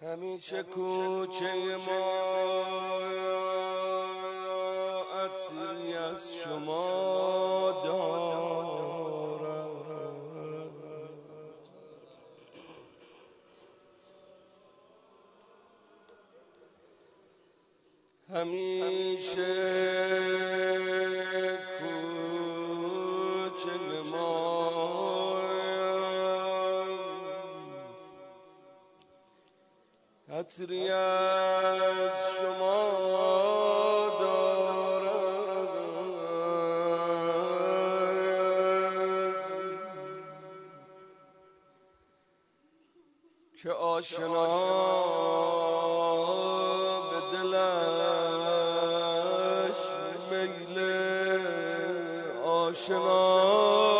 همیشه کوچه ما عطری از شما دارد، همیشه کوچه ما عطری از شما دارد که آشنا به دلش میل آشنا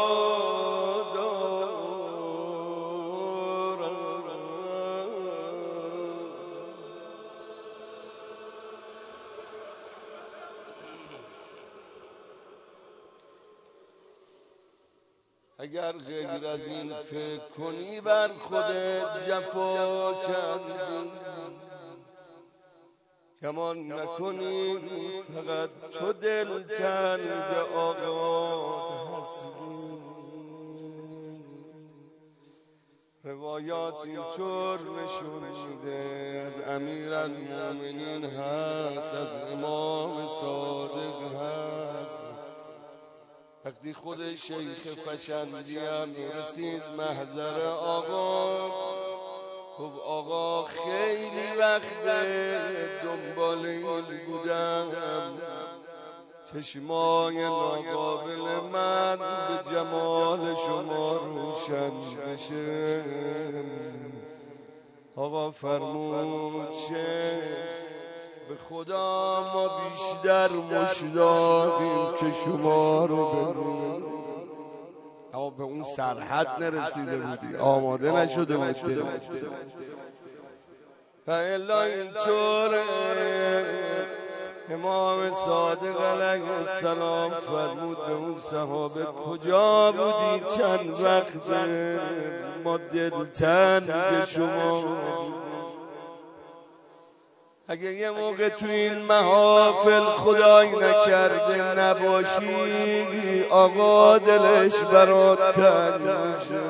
اگر غیر از این فکر کنی بر خودت جفا کردی، گمان نکنی فقط تو دلتنگ آقات هستی. روایات اینطور نشون میده از امیرالمومنین هست، از امام صادق هست. وقتی خود شیخ فشندی هم رسید محضر آقا، گفت آقا خیلی وقت دنبال این بودم چشمای ناقابل من به جمال شما روشن بشه. آقا فرمود چه به خدا ما بیشتر مشتاقیم که شما رو ببینیم، اما به اون سرحد نرسیده بودی، آماده نشده بودی. و الا اینطوره امام صادق علیه السلام فرمود به اون صحابه کجا بودی چند وقت ما دلتنگ شما. اگه یه موقع تو این محافل خدای نکرده نباشی آقا دلش برات تنگ میشه.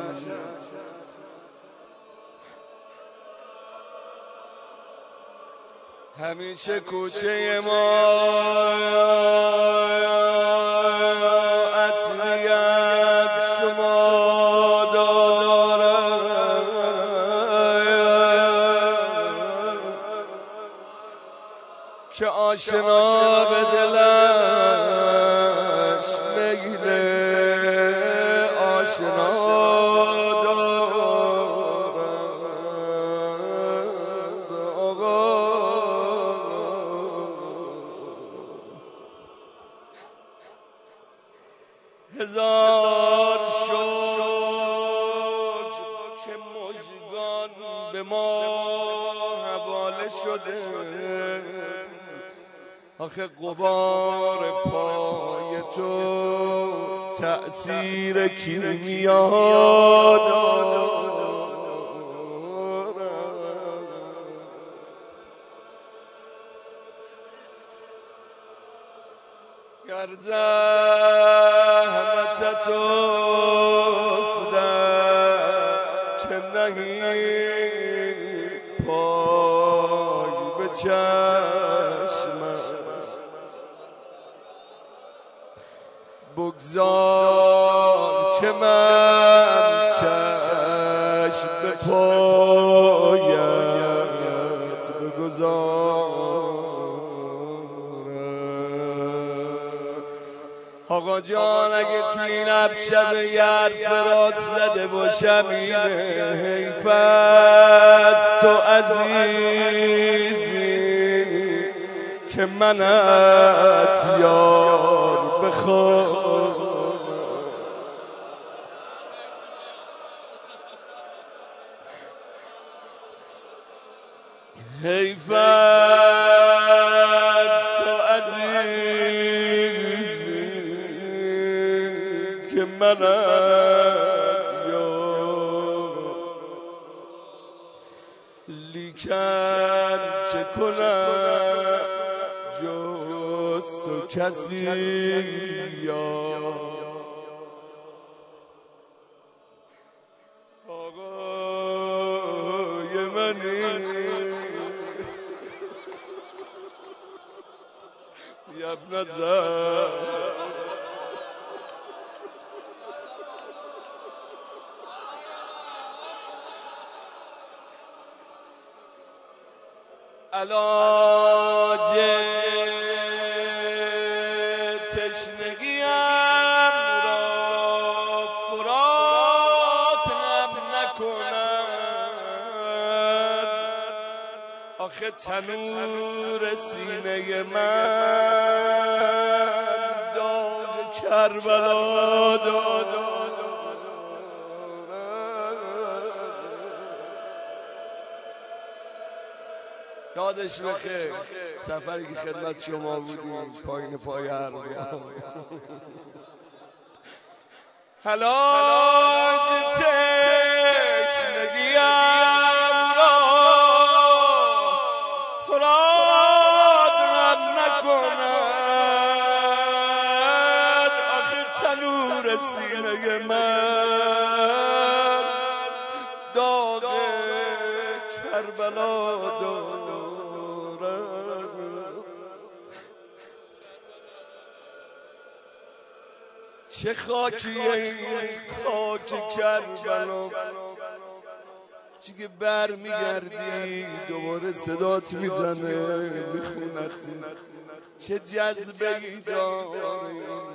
همیشه کوچه ما عطری از شما دارد که آشنا به دلش میل آشنا دارد. آقا هزار شکر که مژگان به ما حواله شده، آخه غبار پای تو تأثیر کیمیا دارد. گر زحمتت افتد که نهی پای به چشمم، بگذار که من چشم به پایت بگذارم. آقا جان اگه تو این شب یه حرف راست زده باشم اینه حیف از تو عزیزی که منت یار بخوام. حیف از تو عزیزی که منت یار لیکن چه کنم جز تو کسی یا آقای منی یا ابن زهر علاج تشنگیم را فراتم نکند آخه تنور سینه من داغ کربلا داد یادش بخیر سفری که خدمت شما بودیم پایین پای هر علاج تشنگیم را فراتم نکند آخه تنور سینه من داغ کربلا داد چه خاکیه این خاک کربلا چی که بر میگردی دوباره صدات میزنه میخونت چه جذبه ای داره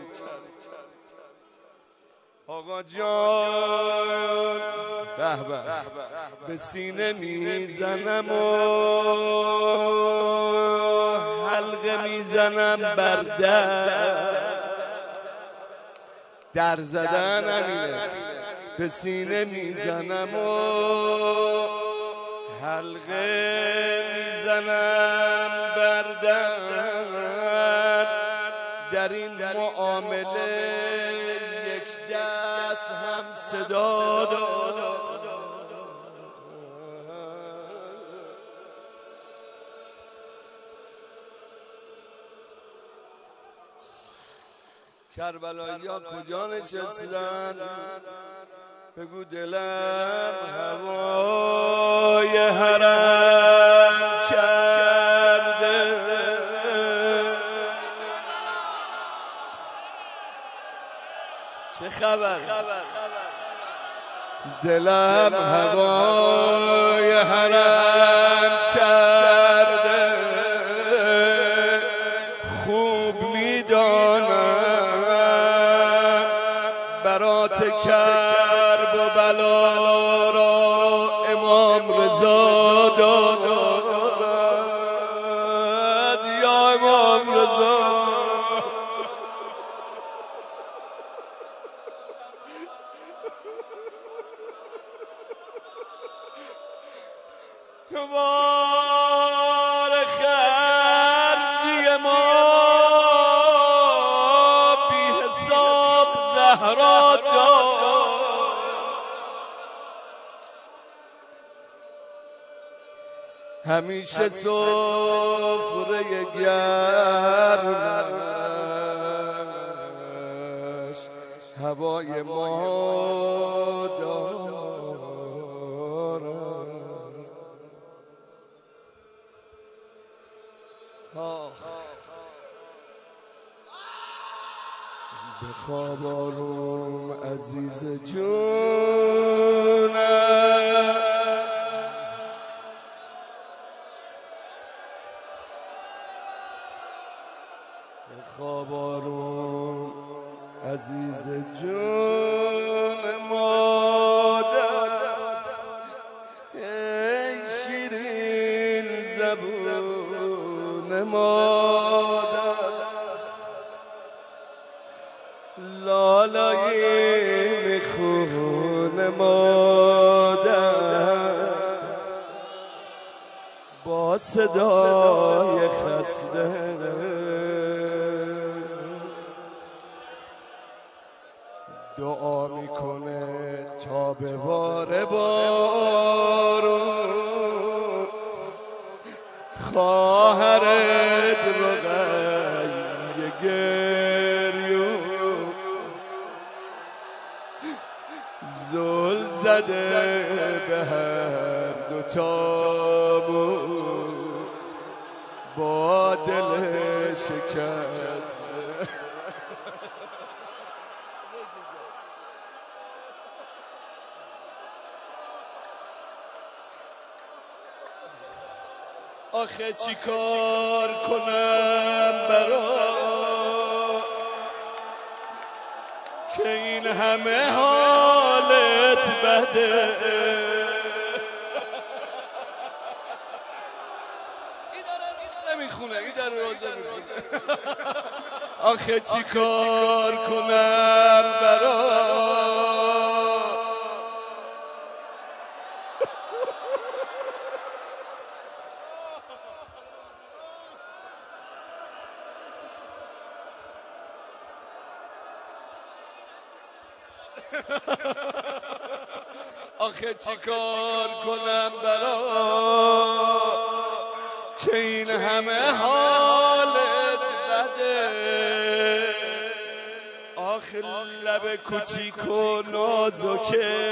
آقا جان به به به سینه میزنم و حلقه میزنم بر در زدن همینه به سینه میزنم و حلقه میزنم بر در این معامله یک دست هم صدا داد کربلایی ها کجا نشستن بگو دلم هوای حرم کرده چه خبر دلم هوای حرم کرده خوب میدانم برات کرب و بلا را امام رضا داد یا امام رضا بار خرجی ما بی حساب زهرا داد همیشه سفره گرمش هوای ما دارد بخواب آروم عزیز جونم بخواب آروم عزیز جون مادر ای شیرین زبون مادر لالای میخون مادر با صدای خسته دعا میکنه تا به بار بارون خواهرت رقیه گریو زل زده به هر دوتامون با دل شکست. آخه چی کار کنم برا که این همه حالت بده؟ این در روزه میخونه. آخه چی کار کنم برا آخه چی کار کنم برا که این همه حالت بده؟ آخه لب کوچیک و نازکه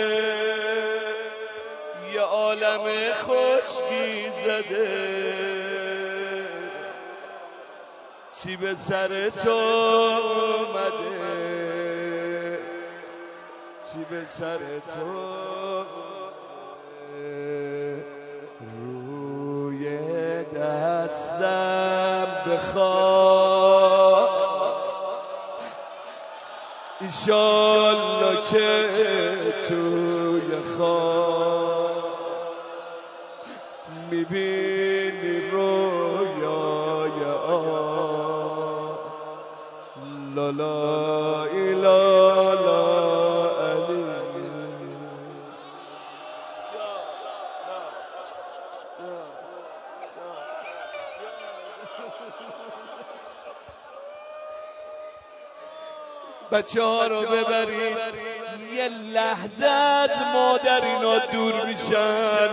یه عالم خشکی زده. چی به سر تو اومده؟ چی به سر تو روی دستم بخواه ایشالله که توی خواب میبینی رویای آب لا لا الا بچه ها رو ببرید یه لحظه از مادر اینا دور میشن.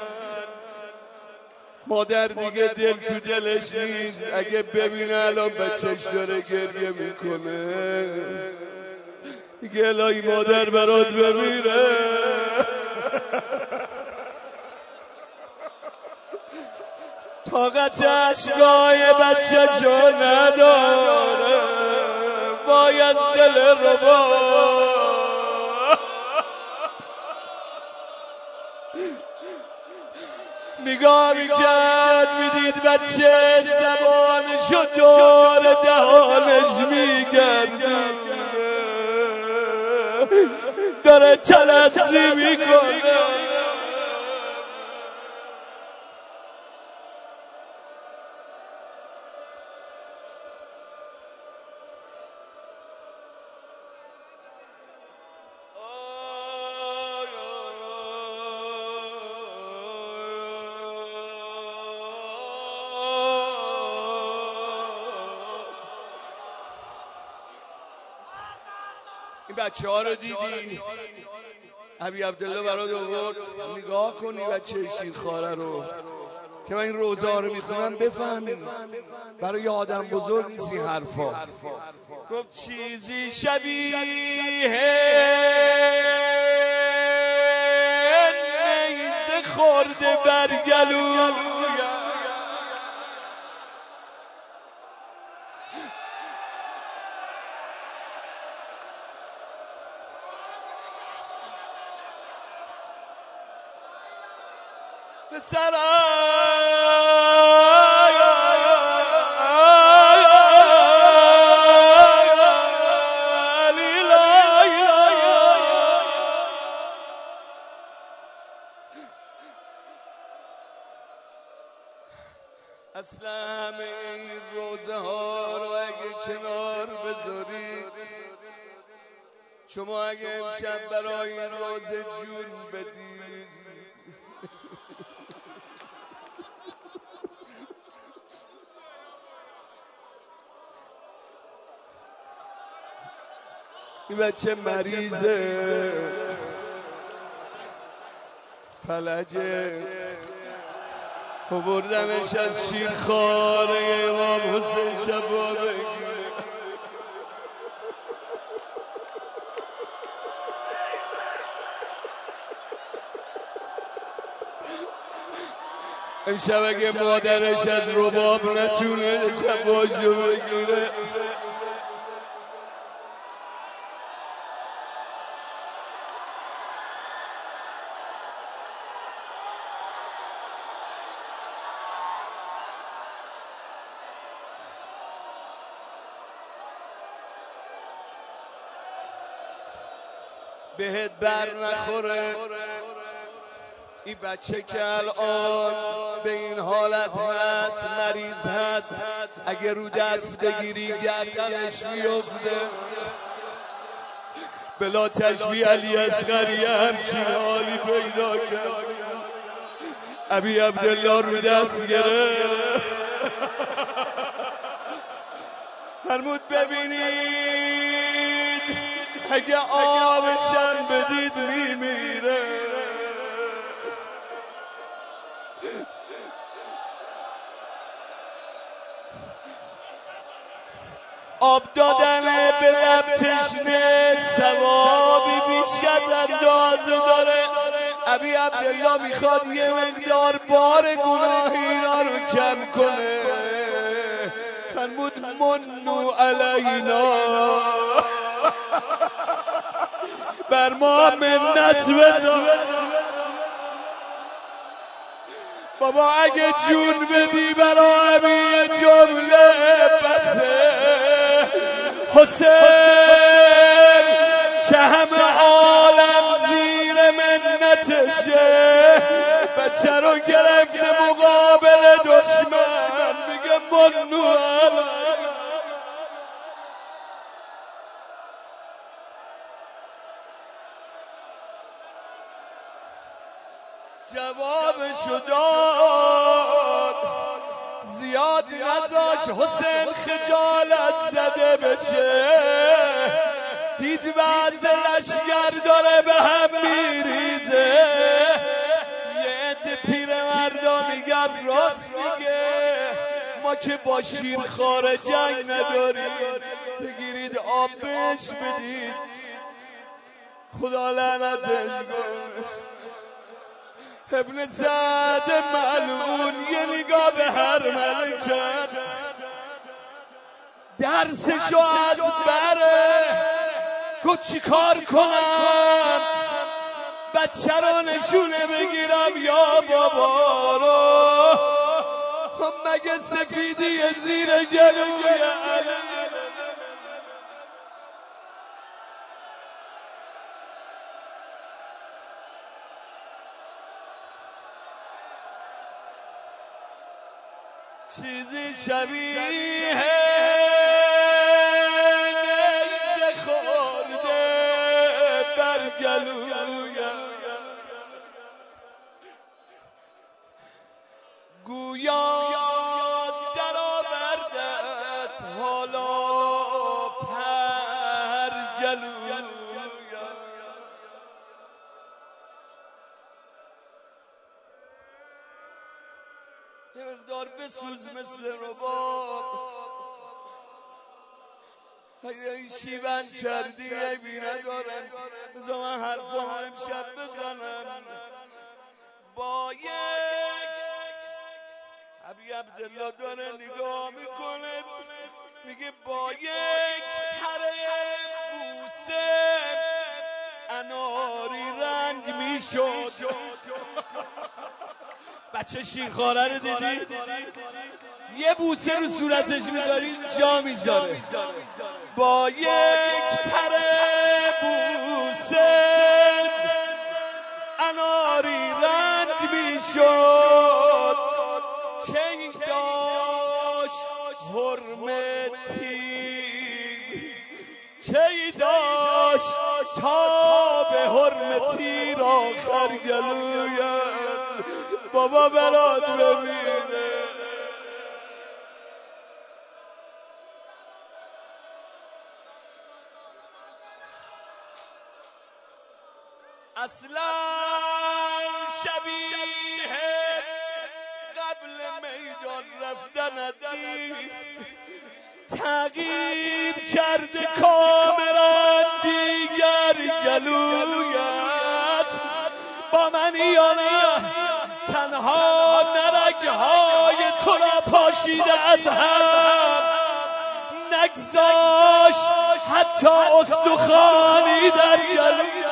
مادر دیگه دل تو دلش نیست. اگه ببینه الان بچهش داره گریه میکنه میگه الهی مادر برات بمیره. طاقت اشکای بچه جا نداره باید دل رو با نگاه میکرد میدید بچه زبانشو دور دهانش میگرده داره تلذی میکنه. این بچه ها رو دیدی؟ ابی عبدالله برات آورد. نگاه کنی بچه شیرخواره رو که من این روزه ها رو میخونم بفهمی. برای آدم بزرگ نیست این حرفا. گفت چیزی شبیه نیزه خورده برگلو اصلا همه این روزه ها رو اگه کنار بذارید شما اگه امشب برای این روزه جون بدید این بچه مریضه فلجه بردمش از شیرخواره امام حسین شبا بگیره. امشب اگه مادرش از رباب نتونه شباشو بگیره، بهت بر نخوره این بچه که الان به این حالت هست، مریض هست، اگه رو دست بگیری گردنش میفته. بلا تشبیه علی اصغری همچین حالی پیدا کرد. ابی عبدالله رو دست گرفت. فرمود ببینید اگه آبشم بدید میمیره. آب دادن به لب تشنه ثوابی بیش از اندازه داره. ابی عبدالله میخواد یه مقدار بار گناه اینا رو کم کنه. فرمود منو علینا، بر ما منت بذار. بابا اگه جون بدی برای ابی جمله بسه. حسین که همه عالم زیر منتشه، بچه رو گرفته مقابل دشمن میگه منو علی. جوابشو داد، زیاد نذاش حسین خجالت زده بشه. دید وضع لشگر داره به هم میریزه. یه عده پیرمردا میگن راست میگه، ما که با شیرخواره جنگ نداریم، بگیرید آب بهش بدید خدا لعنتش کنه. ابن سعد ملعون یه نگاه به هر ملکت، درسشو از بره. گفت چی کار کنم بچه رو نشونه بگیرم یا بابا رو؟ مگه سفیدی زیر گلوی علی. چیزی شبیه نیزه خورده بر گلویم، گویا در آورده است حالا پر گلویم. یه مقدار بسوز مثل رباب. این شیون کردی عیبی ندارم، بذار من حرفا امشب بزنم. با یک ابی عبدالله داره نگاه میکنه، میگه با یک پره بوسه اناری رنگ میشد. بچه شیرخواره رو دیدی؟ یه بوسه رو صورتش میذاری جا میذاره. با یک پره بوسه اناری رنگ میشد. کی داشت حرمتی، کی داشت تا به حرمتی را خرگلویم. بابا برات ببینه. اصلا شبیه قبل میدان رفتنت نیست، تغییر کرده کاملا دیگر گلویت. با من یا نه تنها نرگهای تو را پاشیده از هم، نگذاش حتی استخوانی در گلویت.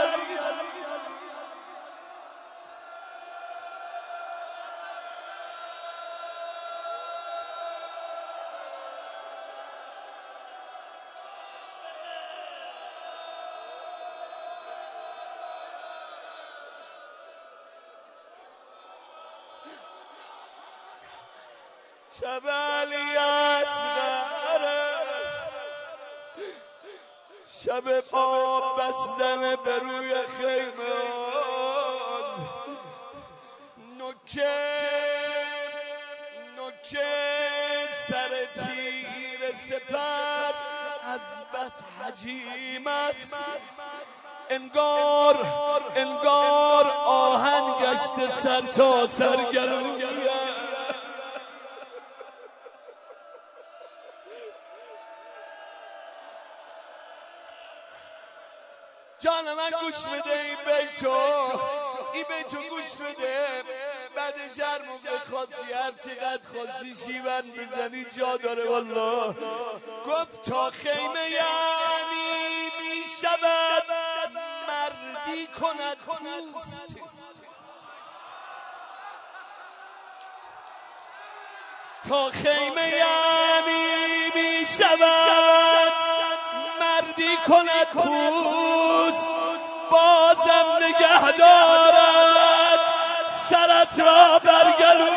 شب علی اصغره، شب پا بستن به روی خیمه، نوکه سر تیر سپر از بس حجیم است، انگار آهن گشته سر تا سر گلویت. جان من گوش بده این بیتو گوش بده. بعد شرمو بخواستی هر چقدر خواستی شیون بزنی جا داره والله. گفت تا خیمه یعنی می شود مردی کند پوست، تا خیمه یعنی می شود مردی کند پوست، بازم نگه دارد سرت را بر گلو.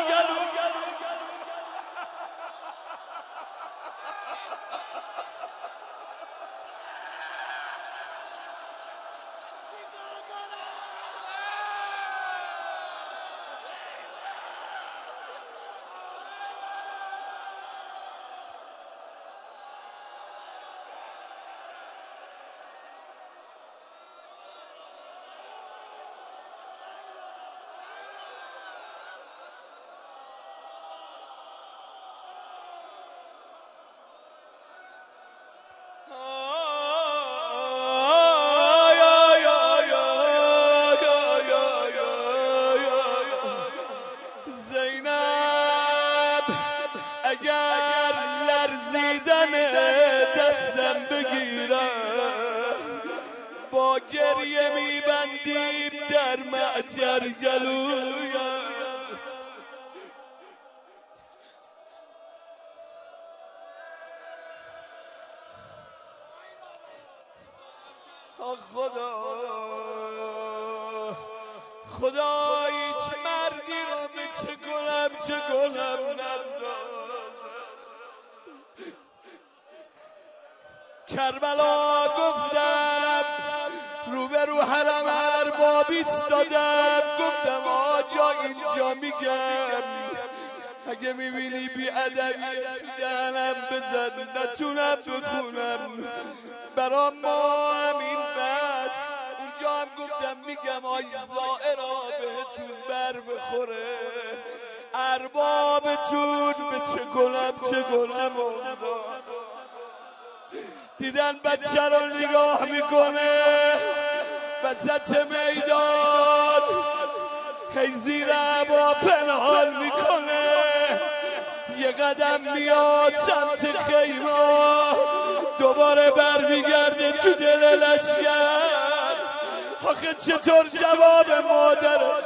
اگر لرزیدن دستم بگیرم، با گریه میبندیم در معجر گلویم. خدا هیچ مردی رو به چه گلم نداد. کربلا گفتم روبرو حرم ارباب ایستادم، گفتم آجا اینجا میگم اگه میبینی بی ادبی دهنم بزن نتونم بخونم، برام ما همین بس. اونجا هم گفتم میگم آی زائرا بهتون بر بخوره، اربابتون به چه گلم دیدن بچه رو نگاه میکنه وسط میدان، هی زیر عبا پنهان میکنه، یه قدم میاد سمت خیمه، دوباره برمیگرده تو دل لشگر. آخه چطور جواب مادرش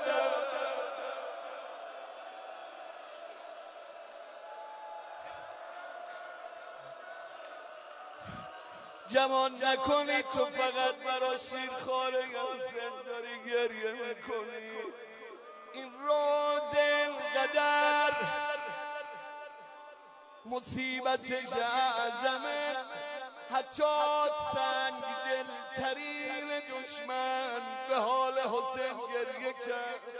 گمان نکنی تو فقط برا شیرخواره حسین داری گریه میکنی. این روز اینقدر مصیبتش اعظمه، حتی سنگ دل ترین دشمن به حال حسین گریه کرد.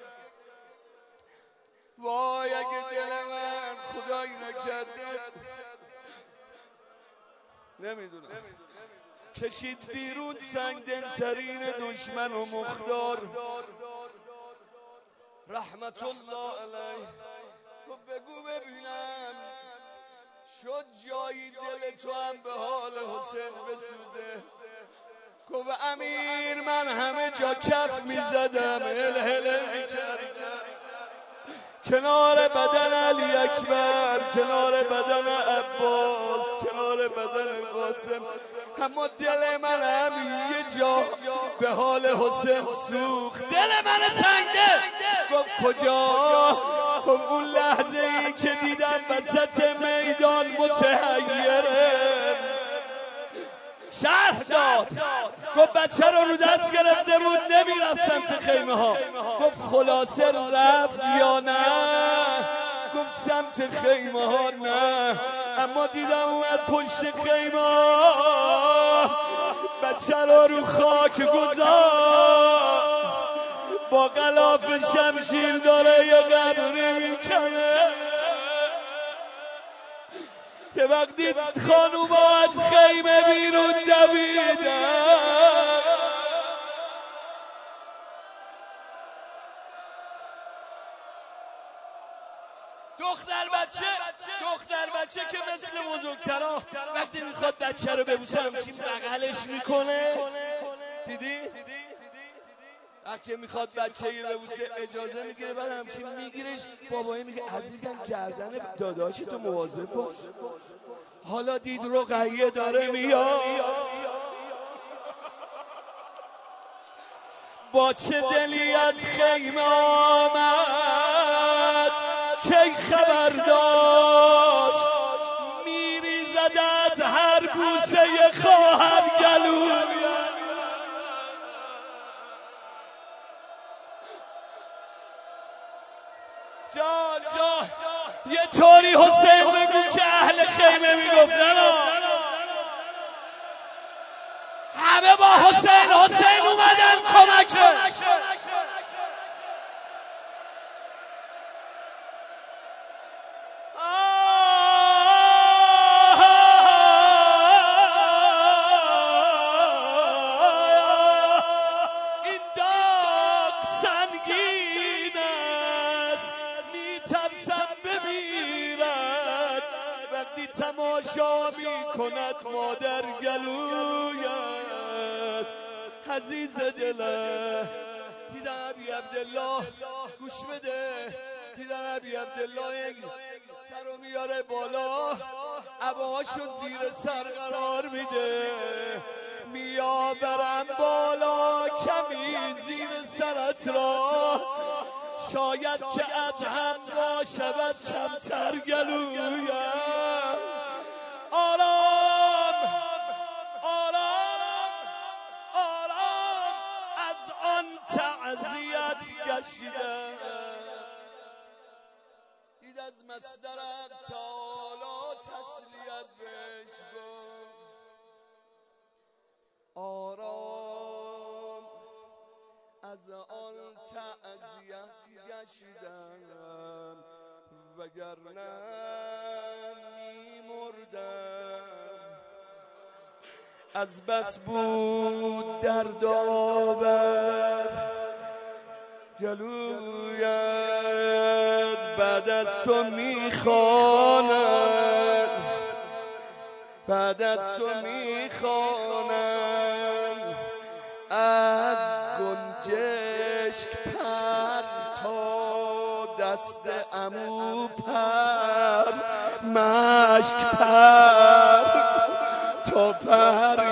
وای اگه دل من خدایی نکرده نمیدونم کشید بیرون سنگ دلترین دشمن و مختار رحمت الله علیه بگو ببینم شد جایی دل تو هم به حال حسین بسوزه. گفت امیر من همه جا کف میزدم، هل میکردم کنار بدن علی اکبر، کنار بدن عباس، کنار بدن قاسم، اما دل من هم یه جا به حال حسین سوخت. دل من سنگه. گفت کجا؟ گفت اون لحظه ای که دیدم وسط میدان متحیره. شرح داد. گفت بچه رو دست گرفته بود نمیرفت سمت خیمه ها. گفت خلاصه رفت یا نه؟ گفت سمت خیمه ها نه، اما دیدم اومد پشت خیمه ها بچه رو خاک گذار، با غلاف شمشیر داره یه قبری میکنه که وقتی خانوما از خیمه بیرون دویدن دختر بچه که مثل بزرگترها وقتی میخواد بچه رو ببوسه همچین بغلش میکنه. دیدی؟ وقتی میخواد بچه رو ببوسه اجازه میگیره، بعد همچین میگیرش. بابایی میگه عزیزم گردن داداشی تو مواظب باش. حالا دید رقیه داره میاد، با چه دلی از خیمه آمد کی خبر داشت، میریزد از هر بوسه خواهر گلو. جان یه طوری حسین بگو که اهل خیمه میگفتن همه با حسین اومدن کمکش. این داغ سنگین است، میترسم بمیرد وقتی تماشا میکند مادر گلویت. عزیز دله دیدن ابی عبدالله، گوش بده، دیدن ابی عبدالله سرو میاره بالا، عباشو زیر سر قرار میده، میآورم بالا کمی زیر سرت را، شاید که ادهم را شود کمتر گلویم. آرام از آن تعزیت گشیدم. دید از مصدرت تعالی تسلیت بهش گفت. آرام از آن تعزیت گشیدم، وگرنه می‌مردم. از بس بود دردآور گلویت، بعد از تو میخوانم، بعد از تو میخوانم، از گنجشک پر تا دست عمو پر، مشک پر تا پر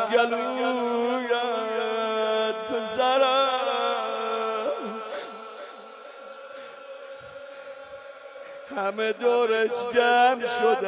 گلویت. پسرم همه دورش جمع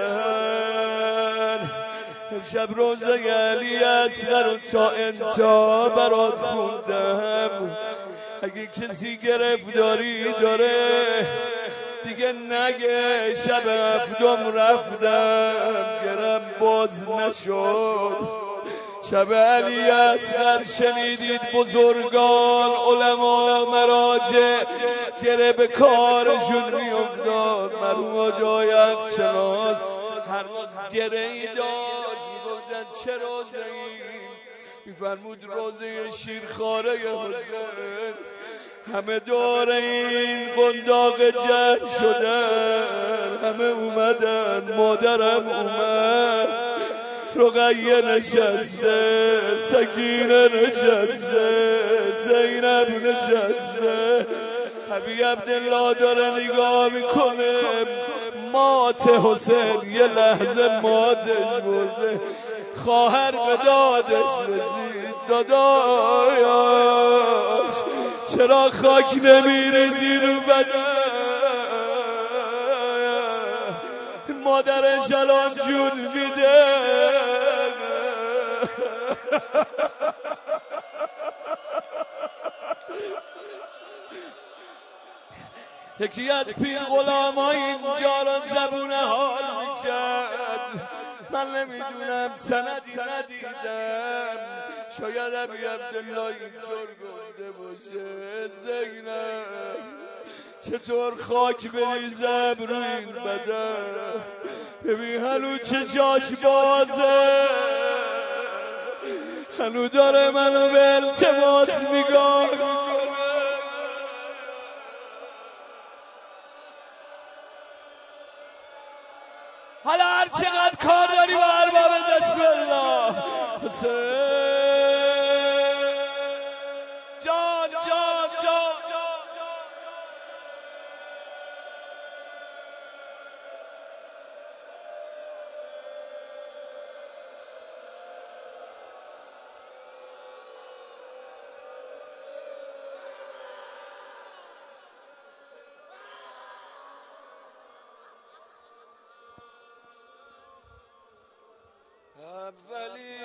شدن، امشب روزه علی اصغر تا انتا برات خوندم. اگه کسی گرفتاری داره دیگه نگه شب هفتم رفتم گرم باز نشد. شب علی اصغر شنیدید بزرگان علما مراجع گره به کارشون میافتاد. مرحوم آقا یخچناز هر وقت گره ای داشت میگفتن چه روزه ای؟ میفرمود روزه شیرخواره حسین. همه دور این قنداق جنگ شدن، همه اومدن، مادرم اومد، رقیه نشسته، سکینه نشسته، زینب نشسته، حبیب عبدالله داره نگاه میکنه، مات حسین یه لحظه ماتش برده، خواهر به دادش رسید، داداش چرا خاک نمیریزی رو بدن، مادرش الان جون میده. یکی از پیر غلامای اینجا رو زبونه حال میکرد، من نمیدونم سندی ندیدم، شاید ابی عبدالله اینطور گفته باشه، زینب چطور خاک بریزم روی این بدن، ببین هنو چشاش بازه، هنو داره منو به التماس نگاه میکنه. حالا هر چقدر کار داری با ارباب بسم الله. حسین جان جان جان اولی